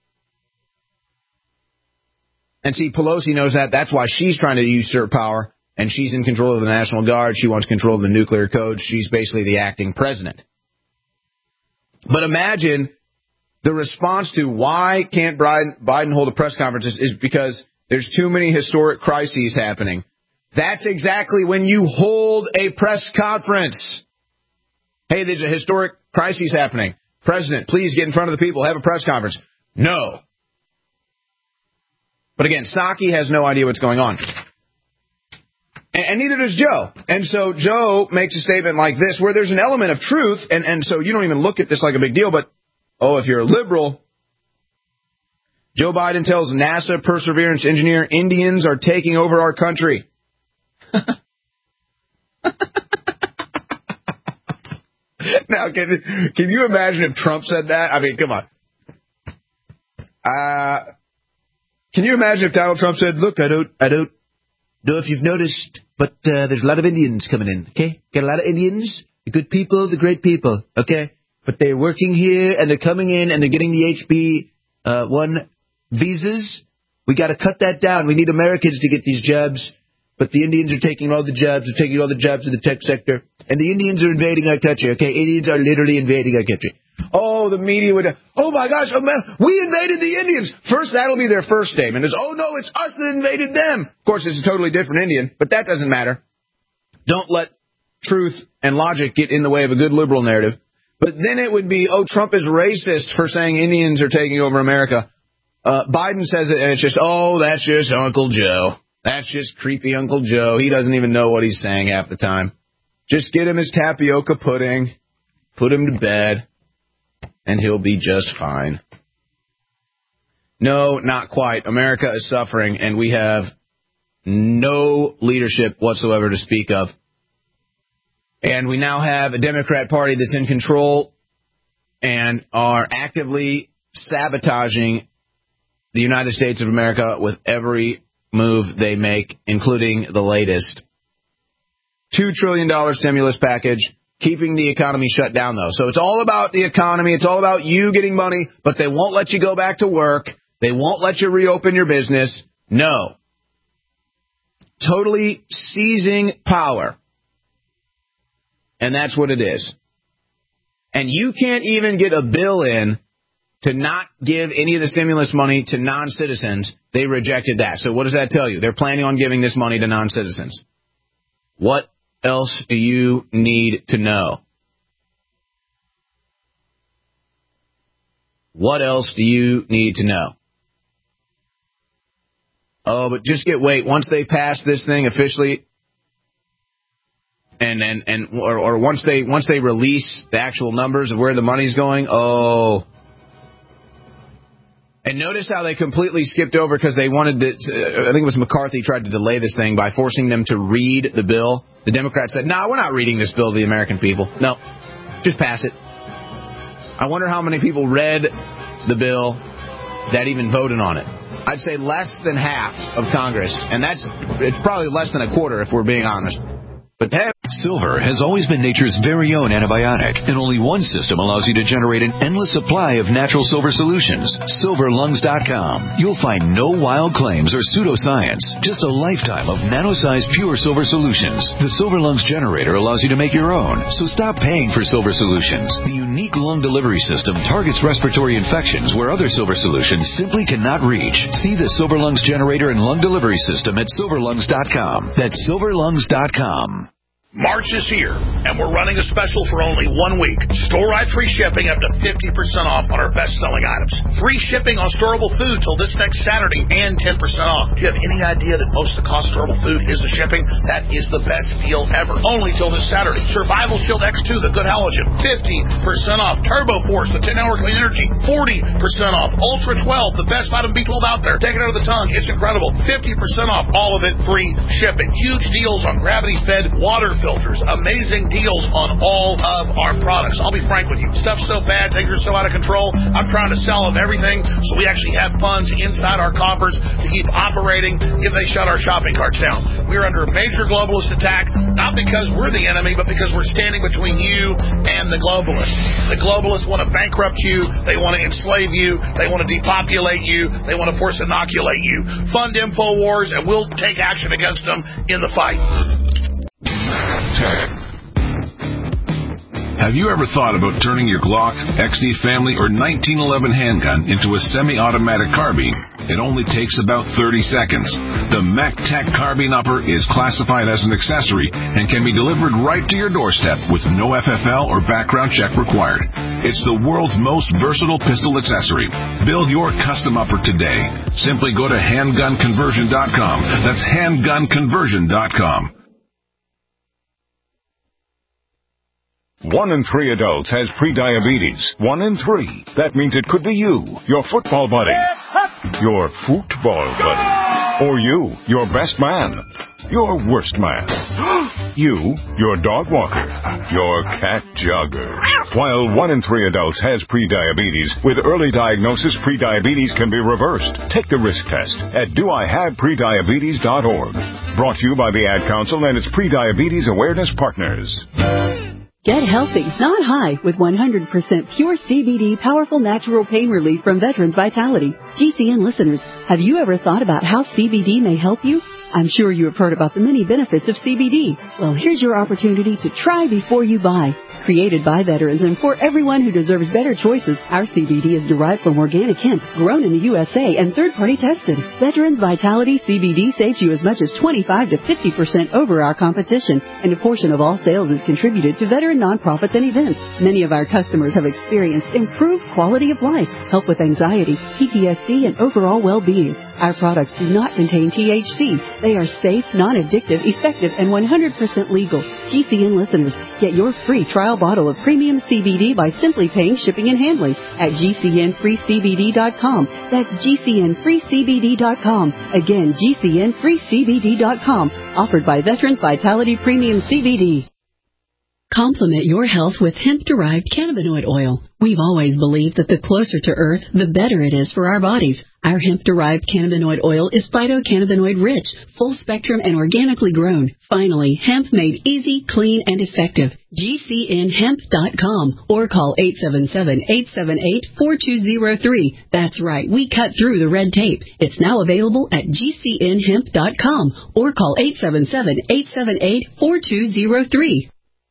Speaker 6: And see, Pelosi knows that. That's why she's trying to usurp power, and she's in control of the National Guard. She wants control of the nuclear code. She's basically the acting president. But imagine the response to why can't Biden hold a press conference is because there's too many historic crises happening. That's exactly when you hold a press conference. Hey, there's a historic crisis happening. President, please get in front of the people. Have a press conference. No. But again, Psaki has no idea what's going on. And, and neither does Joe. And so Joe makes a statement like this where there's an element of truth. And, and so you don't even look at this like a big deal. But, oh, if you're a liberal, Joe Biden tells NASA Perseverance engineer Indians are taking over our country. Now, can, can you imagine if Trump said that? I mean, come on. Uh, can you imagine if Donald Trump said, look, I don't, I don't know if you've noticed, but uh, there's a lot of Indians coming in, okay? Got a lot of Indians, the good people, the great people, okay? But they're working here, and they're coming in, and they're getting the H B one visas. We got to cut that down. We need Americans to get these jobs. But the Indians are taking all the jobs. They're taking all the jobs in the tech sector. And the Indians are invading our country, okay? Indians are literally invading our country. Oh, the media would, oh, my gosh, oh, man, we invaded the Indians. First, that'll be their first statement is, oh, no, it's us that invaded them. Of course, it's a totally different Indian, but that doesn't matter. Don't let truth and logic get in the way of a good liberal narrative. But then it would be, oh, Trump is racist for saying Indians are taking over America. Uh, Biden says it, and it's just, oh, that's just Uncle Joe. That's just creepy Uncle Joe. He doesn't even know what he's saying half the time. Just get him his tapioca pudding, put him to bed, and he'll be just fine. No, not quite. America is suffering, and we have no leadership whatsoever to speak of. And we now have a Democrat Party that's in control and are actively sabotaging the United States of America with every move they make, including the latest two trillion dollars stimulus package, keeping the economy shut down, though. So it's all about the economy. It's all about you getting money, but they won't let you go back to work. They won't let you reopen your business. No. Totally seizing power. And that's what it is. And you can't even get a bill in to not give any of the stimulus money to non-citizens. They rejected that. So what does that tell you? They're planning on giving this money to non-citizens. What else do you need to know? What else do you need to know? Oh, but just get wait. Once they pass this thing officially, and and and or, or once they once they release the actual numbers of where the money's going, oh. And notice how they completely skipped over because they wanted to, I think it was McCarthy tried to delay this thing by forcing them to read the bill. The Democrats said, no, nah, we're not reading this bill to the American people. No, just pass it. I wonder how many people read the bill that even voted on it. I'd say less than half of Congress, and that's it's probably less than a quarter if we're being honest. But hey,
Speaker 16: silver has always been nature's very own antibiotic, and only one system allows you to generate an endless supply of natural silver solutions. silver lungs dot com. You'll find no wild claims or pseudoscience, just a lifetime of nano-sized pure silver solutions. The Silver Lungs generator allows you to make your own, so stop paying for silver solutions. The unique lung delivery system targets respiratory infections where other silver solutions simply cannot reach. See the Silver Lungs generator and lung delivery system at silver lungs dot com. That's silver lungs dot com.
Speaker 2: March is here, and we're running a special for only one week. Store-wide free shipping up to fifty percent off on our best-selling items. Free shipping on storable food till this next Saturday and ten percent off. Do you have any idea that most of the cost of storable food is the shipping? That is the best deal ever. Only till this Saturday. Survival Shield X two, the good halogen, fifty percent off. Turbo Force, the ten-hour clean energy, forty percent off. Ultra twelve, the best vitamin B twelve out there. Take it out of the tongue. It's incredible. fifty percent off. All of it free shipping. Huge deals on gravity-fed water filters. Amazing deals on all of our products. I'll be frank with you. Stuff's so bad, things are so out of control. I'm trying to sell them everything so we actually have funds inside our coffers to keep operating if they shut our shopping carts down. We're under a major globalist attack, not because we're the enemy, but because we're standing between you and the globalists. The globalists want to bankrupt you. They want to enslave you. They want to depopulate you. They want to force inoculate you. Fund InfoWars, and we'll take action against them in the fight.
Speaker 3: Have you ever thought about turning your Glock, X D Family, or nineteen eleven handgun into a semi-automatic carbine? It only takes about thirty seconds. The MacTac Carbine Upper is classified as an accessory and can be delivered right to your doorstep with no F F L or background check required. It's the world's most versatile pistol accessory. Build your custom upper today. Simply go to handgun conversion dot com. That's handgun conversion dot com.
Speaker 17: One in three adults has prediabetes. One in three. That means it could be you, your football buddy, your football buddy, or you, your best man, your worst man, you, your dog walker, your cat jogger. While one in three adults has prediabetes, with early diagnosis, prediabetes can be reversed. Take the risk test at do I have prediabetes dot org. Brought to you by the Ad Council and its Prediabetes Awareness Partners.
Speaker 18: Get healthy, not high, with one hundred percent pure C B D powerful natural pain relief from Veterans Vitality. G C N listeners, have you ever thought about how C B D may help you? I'm sure you have heard about the many benefits of C B D. Well, here's your opportunity to try before you buy. Created by veterans and for everyone who deserves better choices, our C B D is derived from organic hemp, grown in the U S A and third-party tested. Veterans Vitality C B D saves you as much as twenty-five to fifty percent over our competition, and a portion of all sales is contributed to veteran nonprofits and events. Many of our customers have experienced improved quality of life, help with anxiety, P T S D, and overall well-being. Our products do not contain T H C. They are safe, non-addictive, effective, and one hundred percent legal. G C N listeners, get your free trial bottle of premium C B D by simply paying shipping and handling at G C N free C B D dot com. That's G C N free C B D dot com. Again, G C N free C B D dot com. Offered by Veterans Vitality Premium C B D. Complement your health with hemp-derived cannabinoid oil. We've always believed that the closer to Earth, the better it is for our bodies. Our hemp-derived cannabinoid oil is phytocannabinoid-rich, full-spectrum, and organically grown. Finally, hemp made easy, clean, and effective. G C N hemp dot com or call eight seven seven, eight seven eight, four two zero three. That's right, we cut through the red tape. It's now available at G C N hemp dot com or call eight seven seven, eight seven eight, four two zero three.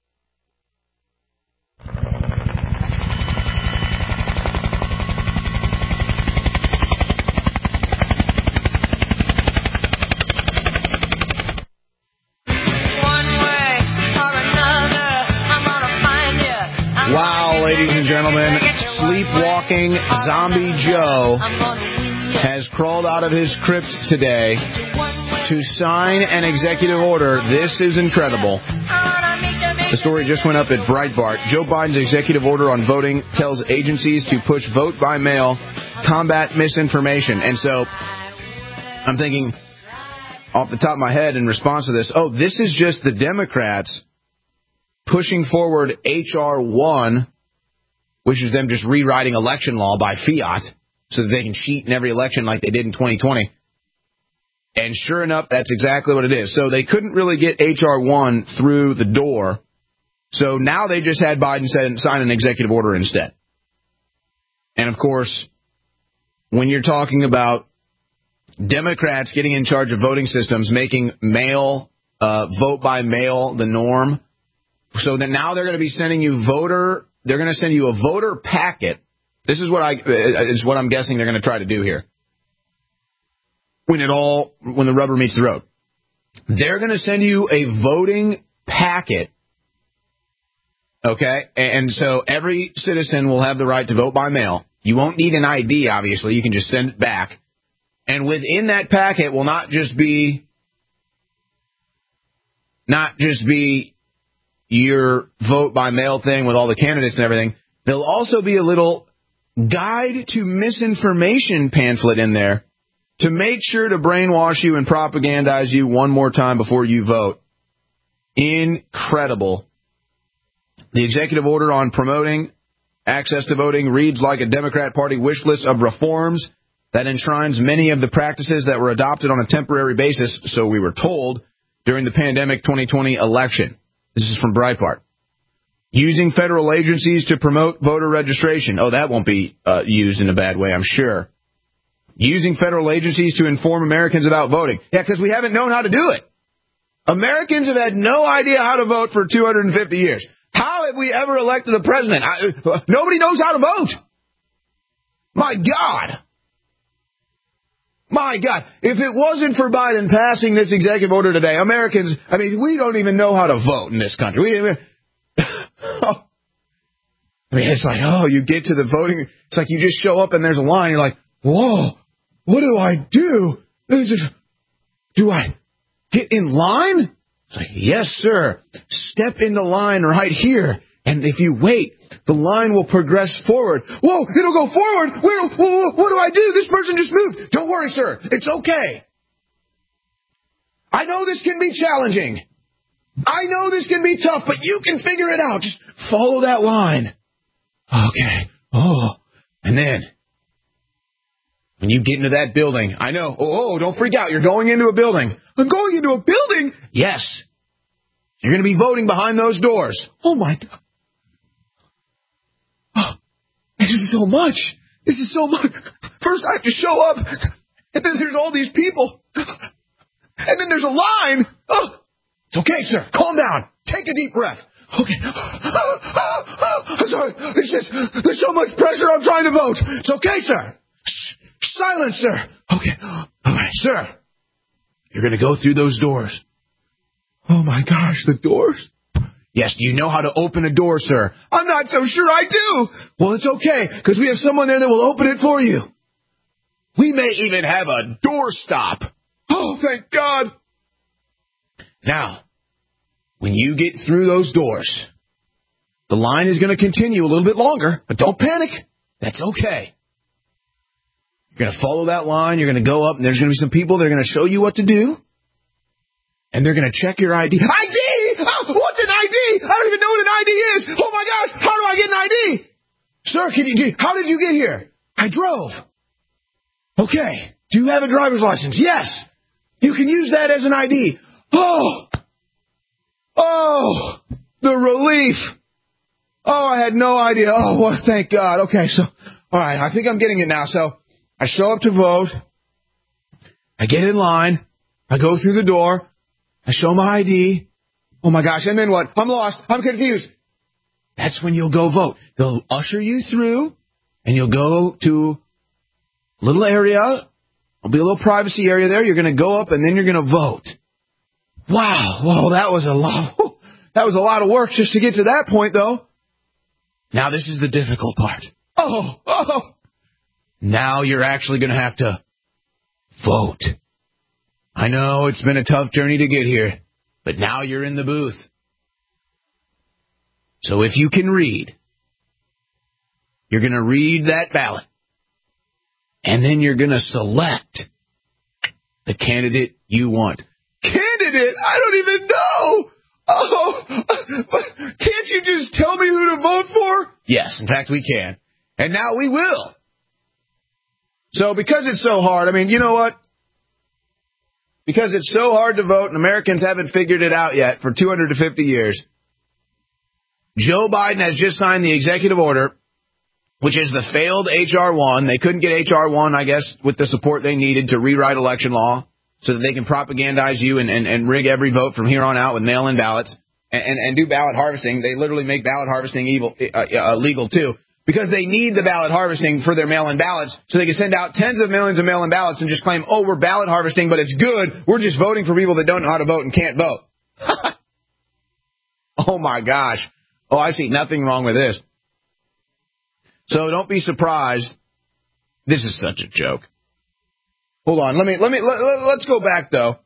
Speaker 6: Wow, ladies and gentlemen, sleepwalking Zombie Joe has crawled out of his crypt today to sign an executive order. This is incredible. The story just went up at Breitbart. Joe Biden's executive order on voting tells agencies to push vote by mail, combat misinformation. And so I'm thinking off the top of my head in response to this, oh, this is just the Democrats pushing forward H R one, which is them just rewriting election law by fiat so that they can cheat in every election like they did in twenty twenty. And sure enough, that's exactly what it is. So they couldn't really get H R one through the door. So now they just had Biden sign an executive order instead. And, of course, when you're talking about Democrats getting in charge of voting systems, making mail, uh, vote by mail the norm, so then now they're going to be sending you voter, they're going to send you a voter packet. This is what I is what I'm guessing they're going to try to do here. When it all, when the rubber meets the road. They're going to send you a voting packet, okay? And so every citizen will have the right to vote by mail. You won't need an I D, obviously. You can just send it back. And within that packet will not just be, not just be your vote by mail thing with all the candidates and everything. There'll also be a little guide to misinformation pamphlet in there to make sure to brainwash you and propagandize you one more time before you vote. Incredible. The executive order on promoting access to voting reads like a Democrat Party wish list of reforms that enshrines many of the practices that were adopted on a temporary basis, so we were told, during the pandemic twenty twenty election. This is from Breitbart. Using federal agencies to promote voter registration. Oh, that won't be uh, used in a bad way, I'm sure. Using federal agencies to inform Americans about voting. Yeah, because we haven't known how to do it. Americans have had no idea how to vote for two hundred fifty years. How have we ever elected a president? I, nobody knows how to vote. My God. My God. If it wasn't for Biden passing this executive order today, Americans, I mean, we don't even know how to vote in this country. We, oh, I mean, it's like, oh, you get to the voting. It's like you just show up and there's a line. You're like, whoa, what do I do? Do I get in line? It's like, yes, sir. Step in the line right here. And if you wait, the line will progress forward. Whoa, it'll go forward. Where, whoa, what do I do? This person just moved. Don't worry, sir. It's okay. I know this can be challenging. I know this can be tough, but you can figure it out. Just follow that line. Okay. Oh. And then, when you get into that building, I know, oh, oh, don't freak out. You're going into a building. I'm going into a building? Yes. You're going to be voting behind those doors. Oh, my God. Oh, this is so much. This is so much. First, I have to show up, and then there's all these people, and then there's a line. Oh. It's okay, sir. Calm down. Take a deep breath. Okay. I'm sorry. It's just, there's so much pressure. I'm trying to vote. It's okay, sir. Silence, sir. Okay. All right, sir. You're going to go through those doors. Oh, my gosh, the doors. Yes, do you know how to open a door, sir? I'm not so sure I do. Well, it's okay, because we have someone there that will open it for you. We may even have a door stop. Oh, thank God. Now, when you get through those doors, the line is going to continue a little bit longer, but don't panic. That's okay. You're going to follow that line. You're going to go up, and there's going to be some people that are going to show you what to do, and they're going to check your I D. I D! Oh, what's an I D? I don't even know what an I D is. Oh, my gosh. How do I get an I D? Sir, can you? How did you get here? I drove. Okay. Do you have a driver's license? Yes. You can use that as an I D. Oh, oh, the relief. Oh, I had no idea. Oh, well, thank God. Okay, so, all right, I think I'm getting it now. So I show up to vote. I get in line. I go through the door. I show my I D. Oh, my gosh, and then what? I'm lost. I'm confused. That's when you'll go vote. They'll usher you through, and you'll go to a little area. There'll be a little privacy area there. You're going to go up, and then you're going to vote. Wow. Whoa, that was a lot. That was a lot of work just to get to that point, though. Now this is the difficult part. Oh, oh. Now you're actually going to have to vote. I know it's been a tough journey to get here, but now you're in the booth. So if you can read, you're going to read that ballot, and then you're going to select the candidate you want. Candidate? I don't even know. Oh, but can't you just tell me who to vote for? Yes, in fact, we can. And now we will. So because it's so hard, I mean, you know what? Because it's so hard to vote and Americans haven't figured it out yet for two hundred fifty years, Joe Biden has just signed the executive order, which is the failed H R one. They couldn't get H R one, I guess, with the support they needed to rewrite election law so that they can propagandize you and, and, and rig every vote from here on out with mail-in ballots and, and, and do ballot harvesting. They literally make ballot harvesting evil, uh, uh, legal, too, because they need the ballot harvesting for their mail-in ballots so they can send out tens of millions of mail-in ballots and just claim, oh, we're ballot harvesting, but it's good. We're just voting for people that don't know how to vote and can't vote. Oh, my gosh. Oh, I see nothing wrong with this. So don't be surprised. This is such a joke. Hold on. Let me, let me, let, let's go back, though.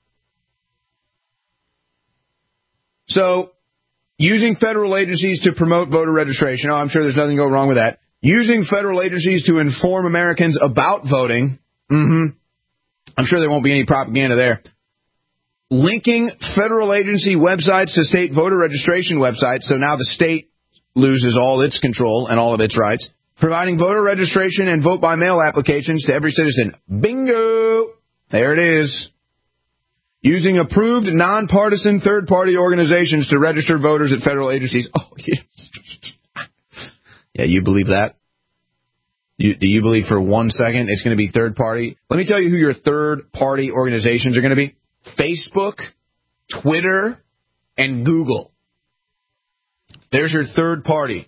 Speaker 6: So, using federal agencies to promote voter registration. Oh, I'm sure there's nothing go wrong with that. Using federal agencies to inform Americans about voting. Mm-hmm. I'm sure there won't be any propaganda there. Linking federal agency websites to state voter registration websites, so now the state loses all its control and all of its rights. Providing voter registration and vote-by-mail applications to every citizen. Bingo! There it is. Using approved, nonpartisan third-party organizations to register voters at federal agencies. Oh, yes. Yeah, you believe that? You, do you believe for one second it's going to be third-party? Let me tell you who your third-party organizations are going to be. Facebook, Twitter, and Google. There's your third party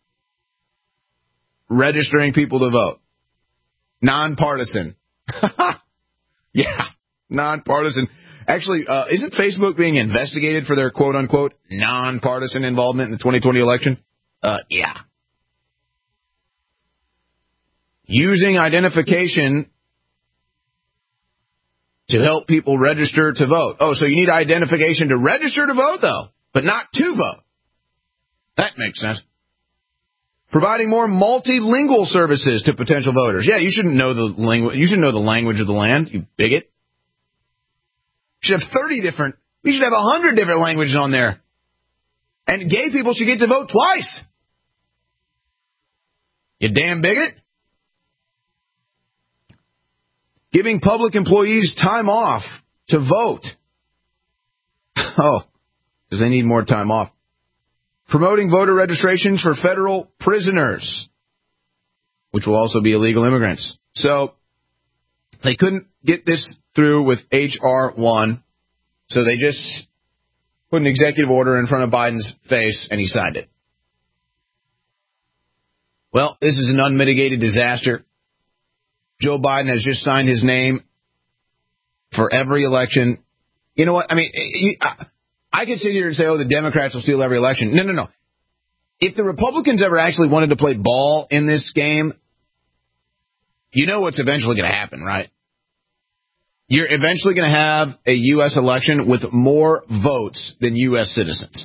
Speaker 6: registering people to vote. Nonpartisan. Yeah, nonpartisan. Actually, uh, isn't Facebook being investigated for their quote-unquote nonpartisan involvement in the twenty twenty election? Uh, yeah. Using identification to help people register to vote. Oh, so you need identification to register to vote, though, but not to vote. That makes sense. Providing more multilingual services to potential voters. Yeah, you shouldn't know the language. You should know the language of the land, you bigot. You should have thirty different. You should have one hundred different languages on there. And gay people should get to vote twice. You damn bigot. Giving public employees time off to vote. Oh, because they need more time off. Promoting voter registrations for federal prisoners, which will also be illegal immigrants. So they couldn't get this through with H R one, so they just put an executive order in front of Biden's face, and he signed it. Well, this is an unmitigated disaster. Joe Biden has just signed his name for every election. You know what? I mean, I, I could sit here and say, oh, the Democrats will steal every election. No, no, no. If the Republicans ever actually wanted to play ball in this game, you know what's eventually going to happen, right? You're eventually going to have a U S election with more votes than U S citizens.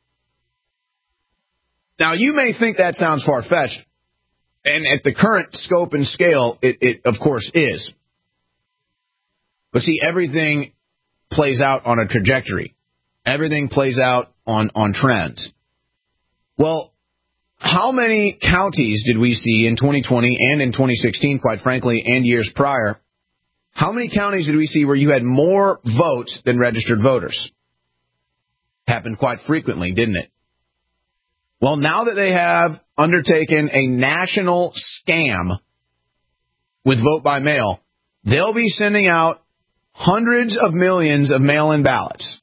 Speaker 6: Now, you may think that sounds far-fetched. And at the current scope and scale, it, it, of course, is. But see, everything plays out on a trajectory. Everything plays out on, on trends. Well, how many counties did we see in twenty twenty and in twenty sixteen, quite frankly, and years prior? How many counties did we see where you had more votes than registered voters? Happened quite frequently, didn't it? Well, now that they have undertaken a national scam with vote by mail, they'll be sending out hundreds of millions of mail-in ballots.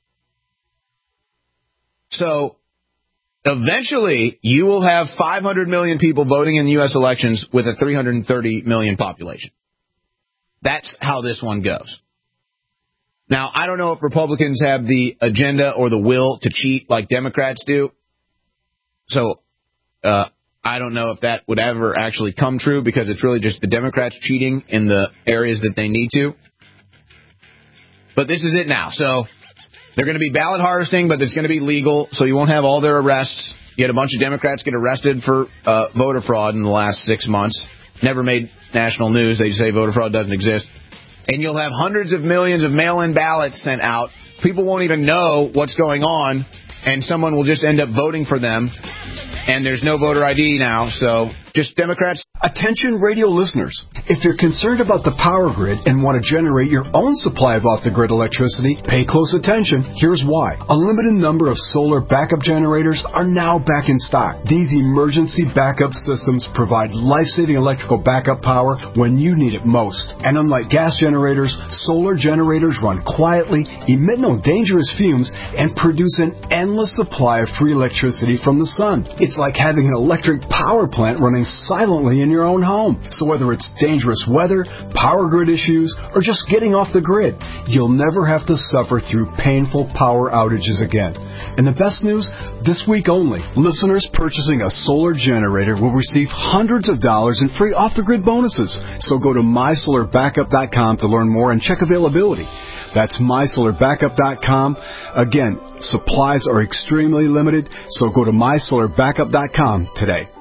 Speaker 6: So eventually you will have five hundred million people voting in the U S elections with a three hundred thirty million population. That's how this one goes. Now, I don't know if Republicans have the agenda or the will to cheat like Democrats do. So uh, I don't know if that would ever actually come true because it's really just the Democrats cheating in the areas that they need to. But this is it now. So they're going to be ballot harvesting, but it's going to be legal, so you won't have all their arrests. You had a bunch of Democrats get arrested for uh, voter fraud in the last six months. Never made national news. They say voter fraud doesn't exist. And you'll have hundreds of millions of mail-in ballots sent out. People won't even know what's going on, and someone will just end up voting for them. And there's no voter I D now, so just Democrats.
Speaker 19: Attention radio listeners. If you're concerned about the power grid and want to generate your own supply of off-the-grid electricity, pay close attention. Here's why. A limited number of solar backup generators are now back in stock. These emergency backup systems provide life-saving electrical backup power when you need it most. And unlike gas generators, solar generators run quietly, emit no dangerous fumes, and produce an endless supply of free electricity from the sun. It's like having an electric power plant running silently in your own home. So whether it's dangerous weather, power grid issues, or just getting off the grid, you'll never have to suffer through painful power outages again. And the best news, this week only, listeners purchasing a solar generator will receive hundreds of dollars in free off-the-grid bonuses. So go to my solar backup dot com to learn more and check availability. That's my solar backup dot com. Again, supplies are extremely limited, so go to my solar backup dot com today.